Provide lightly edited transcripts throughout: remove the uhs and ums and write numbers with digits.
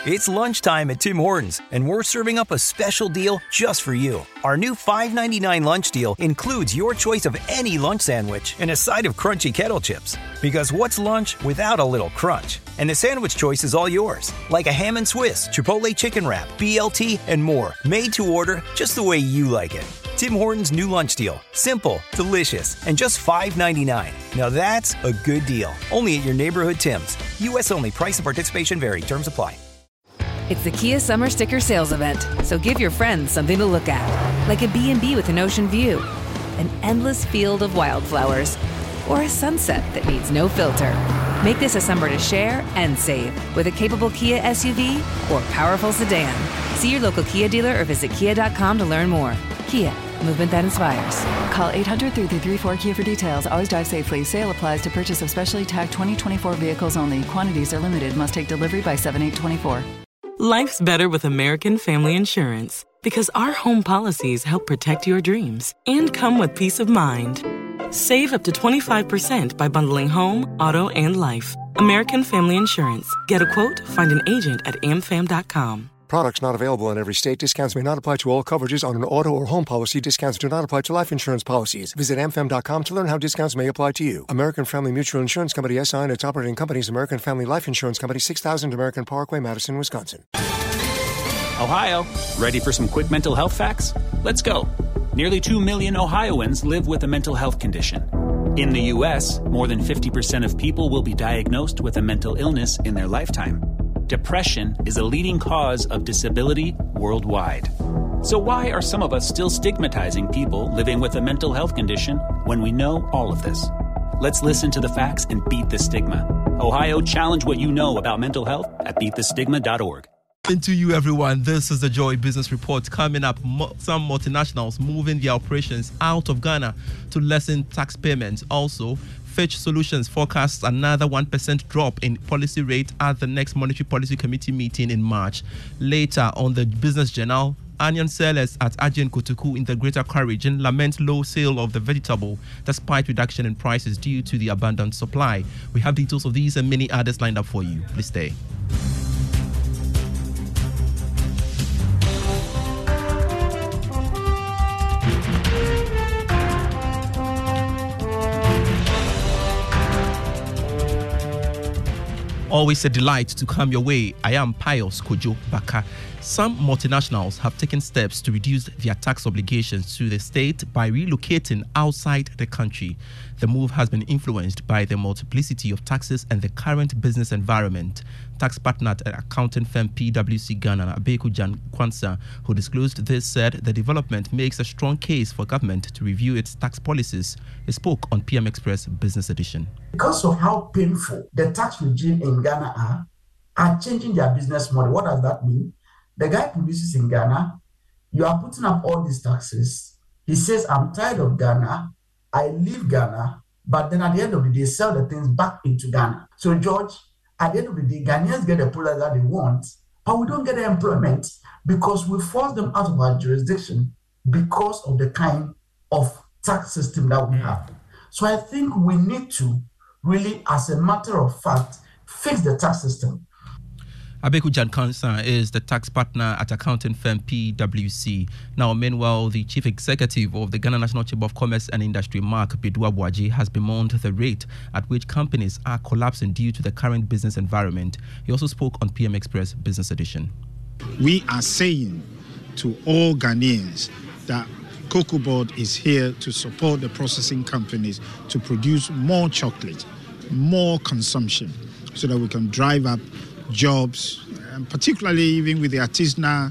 It's lunchtime at Tim Hortons, and we're serving up a special deal just for you. Our new $5.99 lunch deal includes your choice of any lunch sandwich and a side of crunchy kettle chips. Because what's lunch without a little crunch? And the sandwich choice is all yours, like a ham and Swiss, Chipotle chicken wrap, BLT, and more, made to order just the way you like it. Tim Hortons' new lunch deal. Simple, delicious, and just $5.99. Now that's a good deal. Only at your neighborhood Tim's. U.S. only. Price and participation vary. Terms apply. It's the Kia Summer Sticker Sales Event, so give your friends something to look at, like a B&B with an ocean view, an endless field of wildflowers, or a sunset that needs no filter. Make this a summer to share and save with a capable Kia SUV or powerful sedan. See your local Kia dealer or visit kia.com to learn more. Kia, movement that inspires. Call 800-3334-KIA for details. Always drive safely. Sale applies to purchase of specially tagged 2024 vehicles only. Quantities are limited. Must take delivery by 7/8/24. Life's better with American Family Insurance because our home policies help protect your dreams and come with peace of mind. Save up to 25% by bundling home, auto, and life. American Family Insurance. Get a quote, find an agent at amfam.com. Products not available in every state. Discounts may not apply to all coverages on an auto or home policy. Discounts do not apply to life insurance policies. Visit amfam.com to learn how discounts may apply to you. American Family Mutual Insurance Company, SI, and its operating companies, American Family Life Insurance Company, 6000 American Parkway, Madison, Wisconsin. Ohio, ready for some quick mental health facts? Let's go. Nearly 2 million Ohioans live with a mental health condition. In the U.S., more than 50% of people will be diagnosed with a mental illness in their lifetime. Depression is a leading cause of disability worldwide. So why are some of us still stigmatizing people living with a mental health condition when we know all of this? Let's listen to the facts and beat the stigma. Ohio, challenge what you know about mental health at beatthestigma.org. To you, everyone. This is the Joy Business Report. Coming up, some multinationals moving their operations out of Ghana to lessen tax payments. Also, Fitch Solutions forecasts another 1% drop in policy rate at the next Monetary Policy Committee meeting in March. Later on the Business Journal, onion sellers at Ajin Kotoku in the Greater Accra region lament low sale of the vegetable despite reduction in prices due to the abundant supply. We have details of these and many others lined up for you. Please stay. Always a delight to come your way. I am Pius Kojo Baka. Some multinationals have taken steps to reduce their tax obligations to the state by relocating outside the country. The move has been influenced by the multiplicity of taxes and the current business environment. Tax partner at accounting firm PwC Ghana, Abeku Jan Kwanzaa, who disclosed this, said the development makes a strong case for government to review its tax policies. He spoke on PM Express Business Edition. Because of how painful the tax regime in Ghana are changing their business model. What does that mean? The guy produces in Ghana, you are putting up all these taxes. He says, I'm tired of Ghana, I leave Ghana, but then at the end of the day, sell the things back into Ghana. So, George, at the end of the day, Ghanaians get the product that they want, but we don't get the employment because we force them out of our jurisdiction because of the kind of tax system that we have. So I think we need to really, as a matter of fact, fix the tax system. Abeku Jan Kwanzaa is the tax partner at accounting firm PwC. Now, meanwhile, the chief executive of the Ghana National Chamber of Commerce and Industry, Mark Bedu-Abuaji, has bemoaned the rate at which companies are collapsing due to the current business environment. He also spoke on PM Express Business Edition. We are saying to all Ghanaians that Cocoa Board is here to support the processing companies to produce more chocolate, more consumption, so that we can drive up jobs, and particularly even with the artisanal.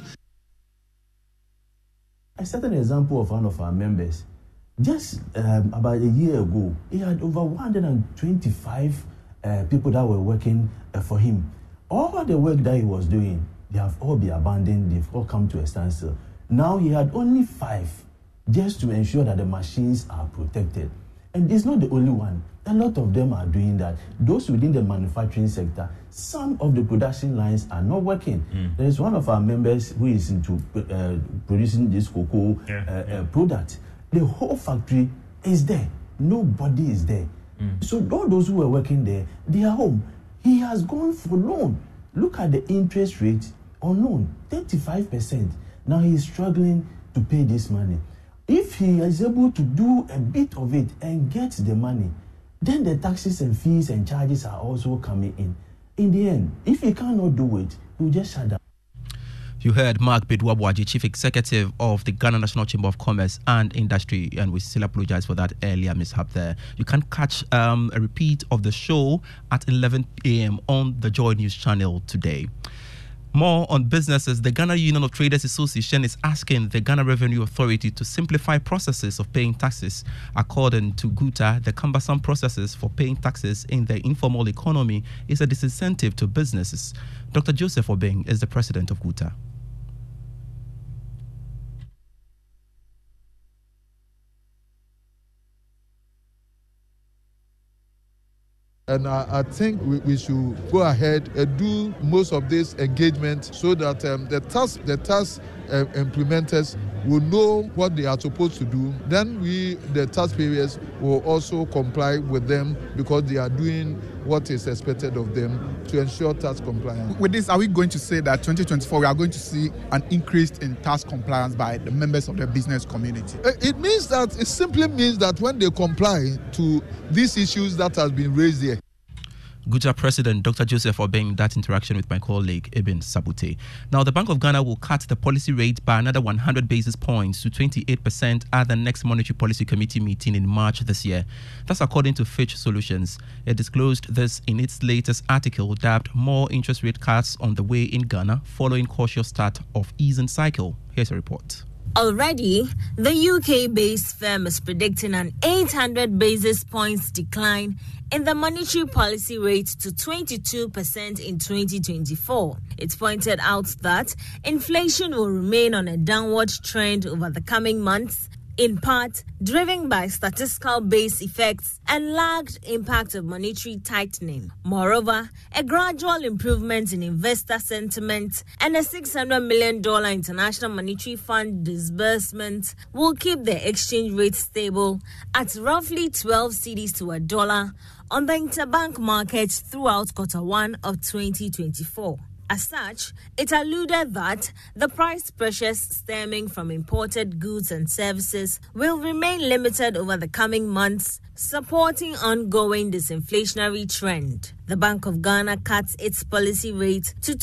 I set an example of one of our members. Just about a year ago, he had over 125 people that were working for him. All the work that he was doing, they have all been abandoned, they've all come to a standstill. Now he had only 5 just to ensure that the machines are protected. And it's not the only one. A lot of them are doing that. Those within the manufacturing sector, some of the production lines are not working. There is one of our members who is into producing this cocoa product. The whole factory is there. Nobody is there. So all those who were working there, they are home. He has gone for loan Look at the interest rate on loan, 35%. Now he's struggling to pay this money. If he is able to do a bit of it and get the money, then the taxes and fees and charges are also coming in. In the end, if he cannot do it, he'll just shut down. You heard Mark Bedwabwaji, Chief Executive of the Ghana National Chamber of Commerce and Industry, and we still apologize for that earlier mishap there. You can catch a repeat of the show at 11 a.m. on the Joy News channel today. More on businesses. The Ghana Union of Traders Association is asking the Ghana Revenue Authority to simplify processes of paying taxes. According to GUTA, the cumbersome processes for paying taxes in the informal economy is a disincentive to businesses. Dr. Joseph Obeng is the president of GUTA. And I think we should go ahead and do most of this engagement so that the tax implementers will know what they are supposed to do. Then the taxpayers, will also comply with them because they are doing what is expected of them to ensure tax compliance. With this, are we going to say that 2024 we are going to see an increase in tax compliance by the members of the business community? It simply means that when they comply to these issues that has been raised here. GUTA President Dr. Joseph Obeng, that interaction with my colleague Ibn Sabute. Now, the Bank of Ghana will cut the policy rate by another 100 basis points to 28% at the next Monetary Policy Committee meeting in March this year. That's according to Fitch Solutions. It disclosed this in its latest article dubbed More Interest Rate Cuts on the Way in Ghana Following Cautious Start of Easing Cycle. Here's a report. Already, the UK-based firm is predicting an 800 basis points decline in the monetary policy rate to 22% in 2024. It pointed out that inflation will remain on a downward trend over the coming months, in part driven by statistical base effects and lagged impact of monetary tightening. Moreover, a gradual improvement in investor sentiment and a $600 million International Monetary Fund disbursement will keep the exchange rate stable at roughly 12 cedis to a dollar on the interbank market throughout Q1 of 2024. As such, it alluded that the price pressures stemming from imported goods and services will remain limited over the coming months, supporting ongoing disinflationary trend. The Bank of Ghana cuts its policy rate to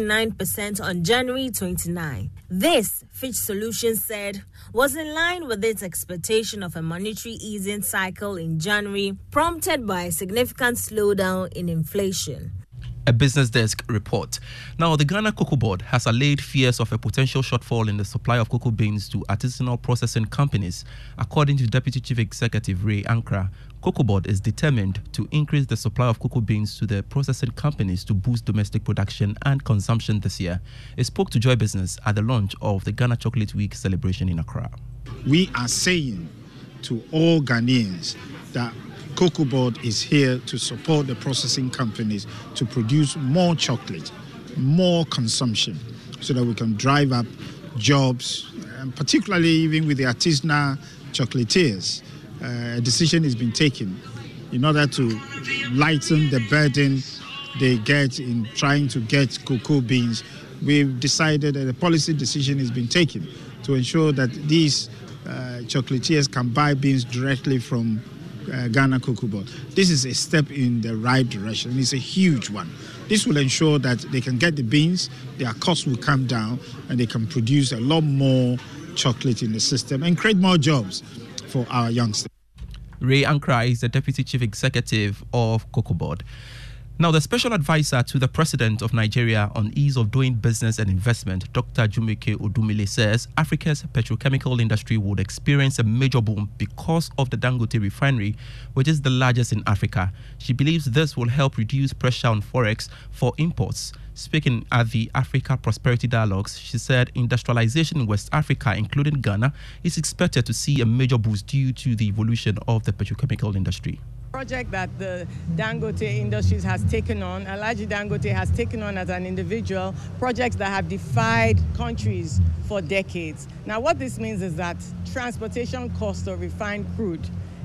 29% on January 29. This, Fitch Solutions said, was in line with its expectation of a monetary easing cycle in January, prompted by a significant slowdown in inflation. A Business Desk report. Now, the Ghana Cocoa Board has allayed fears of a potential shortfall in the supply of cocoa beans to artisanal processing companies. According to Deputy Chief Executive Ray Ankra, Cocoa Board is determined to increase the supply of cocoa beans to the processing companies to boost domestic production and consumption this year. It spoke to Joy Business at the launch of the Ghana Chocolate Week celebration in Accra. We are saying to all Ghanaians that Cocoa Board is here to support the processing companies to produce more chocolate, more consumption, so that we can drive up jobs, and particularly even with the artisanal chocolatiers. A decision has been taken in order to lighten the burden they get in trying to get cocoa beans. We've decided that a policy decision has been taken to ensure that these chocolatiers can buy beans directly from Ghana Cocoa Board. This is a step in the right direction. It's a huge one. This will ensure that they can get the beans, their costs will come down, and they can produce a lot more chocolate in the system and create more jobs for our youngsters. Ray Ankra is the Deputy Chief Executive of Cocoa Board. Now, the special advisor to the President of Nigeria on ease of doing business and investment, Dr. Jumike Odumile, says Africa's petrochemical industry would experience a major boom because of the Dangote refinery, which is the largest in Africa. She believes this will help reduce pressure on forex for imports. Speaking at the Africa Prosperity Dialogues, she said industrialization in West Africa, including Ghana, is expected to see a major boost due to the evolution of the petrochemical industry. Project that the Dangote Industries has taken on, Alhaji Dangote has taken on as an individual, projects that have defied countries for decades. Now, what this means is that transportation cost of refined crude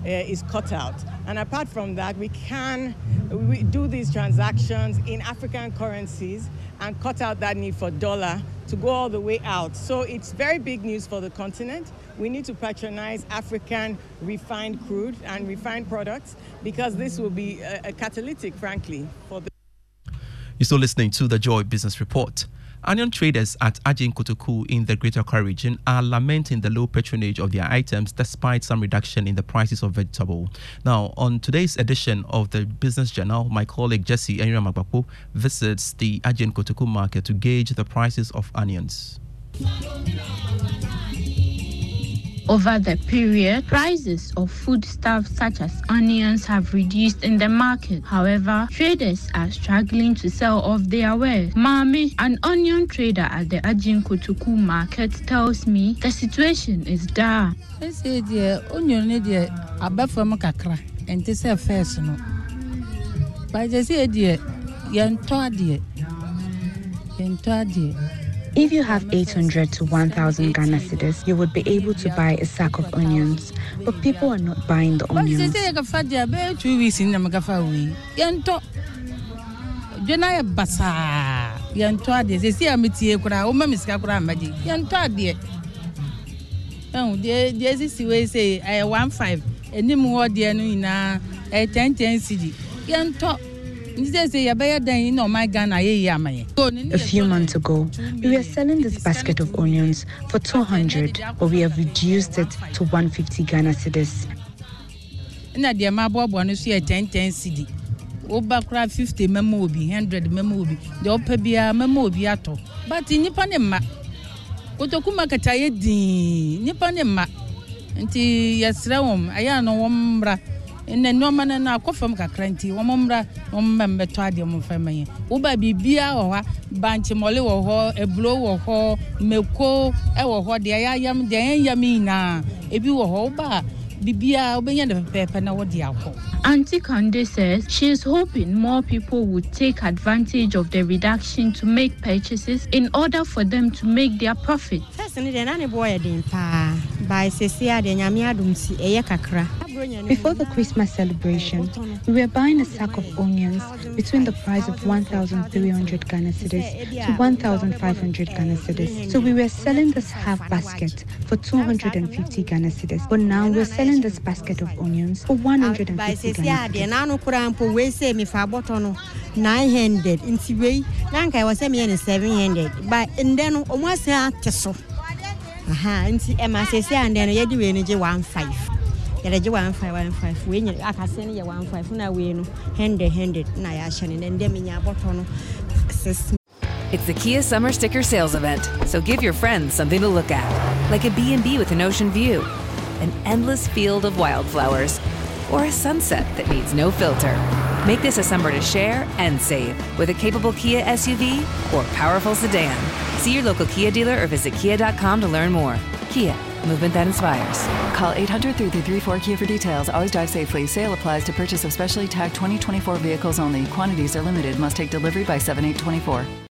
is cut out. And apart from that, we do these transactions in African currencies and cut out that need for dollar to go all the way out. So it's very big news for the continent. We need to patronize African refined crude and refined products because this will be a catalytic, frankly, for the... You're still listening to the Joy Business Report. Onion traders at Ajin Kotoku in the Greater Accra region are lamenting the low patronage of their items despite some reduction in the prices of vegetable. Now, on today's edition of the Business Journal, my colleague Jesse Enriamagbapo visits the Ajin Kotoku market to gauge the prices of onions. Over the period, prices of foodstuffs such as onions have reduced in the market. However, traders are struggling to sell off their wares. Mami, an onion trader at the Ajin Kotoku market, tells me the situation is dire. I say the onion is above from kakra and this is first no. But I say the If you have 800 to 1,000 Ghana cedis, you would be able to buy a sack of onions. But people are not buying the onions. A few months ago, we were selling this basket of onions for 200, but we have reduced it to 150 Ghana cedis. Over 50 memo be 100 memo be the opebia memo be ato. But in Nipanema, Kotokuma Kataye di Nipanema, Anti Yasrawum, Ayano Wombra. And then no man and I come from Kakranti, Wombra, Womba Twadium family. Uba Bibia or Banchimole or a blow or ho, Milko, or what the ayam, the Yamina, if you were hoba, Bibia, obeying the pepper, now what the alcohol. Auntie Kande says she is hoping more people would take advantage of the reduction to make purchases in order for them to make their profit. Before the Christmas celebration, we were buying a sack of onions between the price of 1,300 Ghana cedis to 1,500 Ghana cedis. So we were selling this half basket for 250 Ghana cedis. But now we're selling this basket of onions for 150 Ghana cedis. 900 in Siway, Nanka was 700, but and then almost a tesso. Aha, and see Emma says, and then you do energy 1.5. Yet a 1.5 when you are sending you 1.5 now we know handed Nayashan and Deminia Botono. It's the Kia Summer Sticker Sales Event, so give your friends something to look at, like a B&B with an ocean view, an endless field of wildflowers, or a sunset that needs no filter. Make this a summer to share and save with a capable Kia SUV or powerful sedan. See your local Kia dealer or visit kia.com to learn more. Kia, movement that inspires. Call 800-3334-KIA for details. Always drive safely. Sale applies to purchase of specially tagged 2024 vehicles only. Quantities are limited. Must take delivery by 7/8/24.